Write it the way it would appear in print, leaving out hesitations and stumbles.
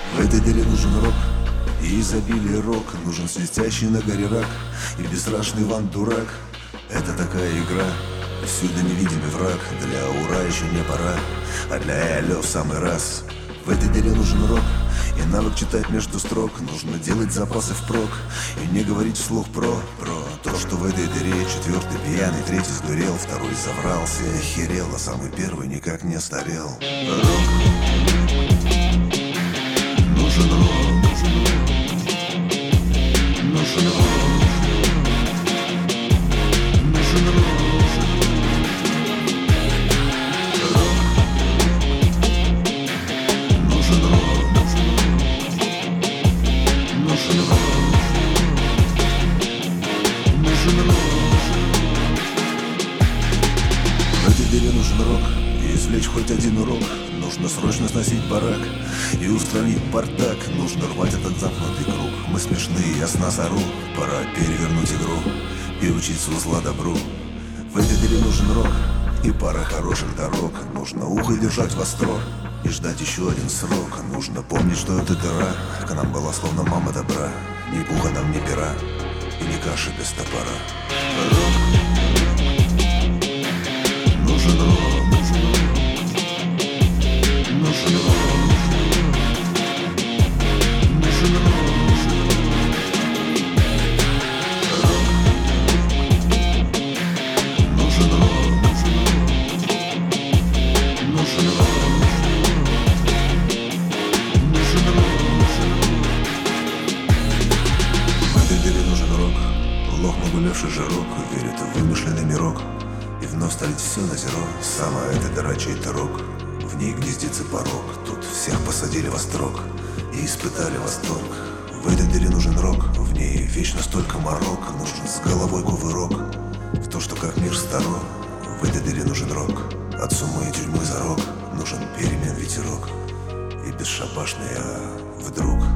В этой дыре нужен рок и изобилие рок. Нужен свистящий на горе рак и бесстрашный Иван Дурак. Это такая игра, всюду невидимый враг. Для ура еще не пора, а для алё в самый раз. В этой дыре нужен рок и навык читать между строк. Нужно делать запасы впрок и не говорить вслух про то, что в этой дыре четвертый пьяный, третий сдурел, второй заврался и охерел, а самый первый никак не старел. Рок. Нужен рок. Нужен рок. Нужен рок. В этой дыре нужен рок и извлечь хоть один урок. Нужно срочно сносить барак и устранить бардак. Нужно рвать этот замкнутый круг. Мы смешные, я с нас ору. Пора перевернуть игру и учиться у зла добру. В этой дыре нужен рок и пара хороших дорог. Нужно ухо держать востро и ждать еще один срок. Нужно помнить, что эта дыра к нам была словно мама добра. Ни пуха нам, ни пера и ни каши без топора. Рок. Нужен рок. Нужен рок. Нужен рок. Рок. Нужен рок. Нужен рок. Нужен рок. В этой дыре нужен рок. Лох, нагулявший жирок, верит в вымышленный мирок и вновь ставить все на зеро. Сама эта дыра чей-то рок. В ней гнездится порог. Тут всех посадили во строк и испытали восторг. В этой дыре нужен рок. В ней вечно столько морок. Нужен с головой кувырок в то, что как мир старо. В этой дыре нужен рок. От сумы и тюрьмы зарок. Нужен перемен ветерок и бесшабашный, а вдруг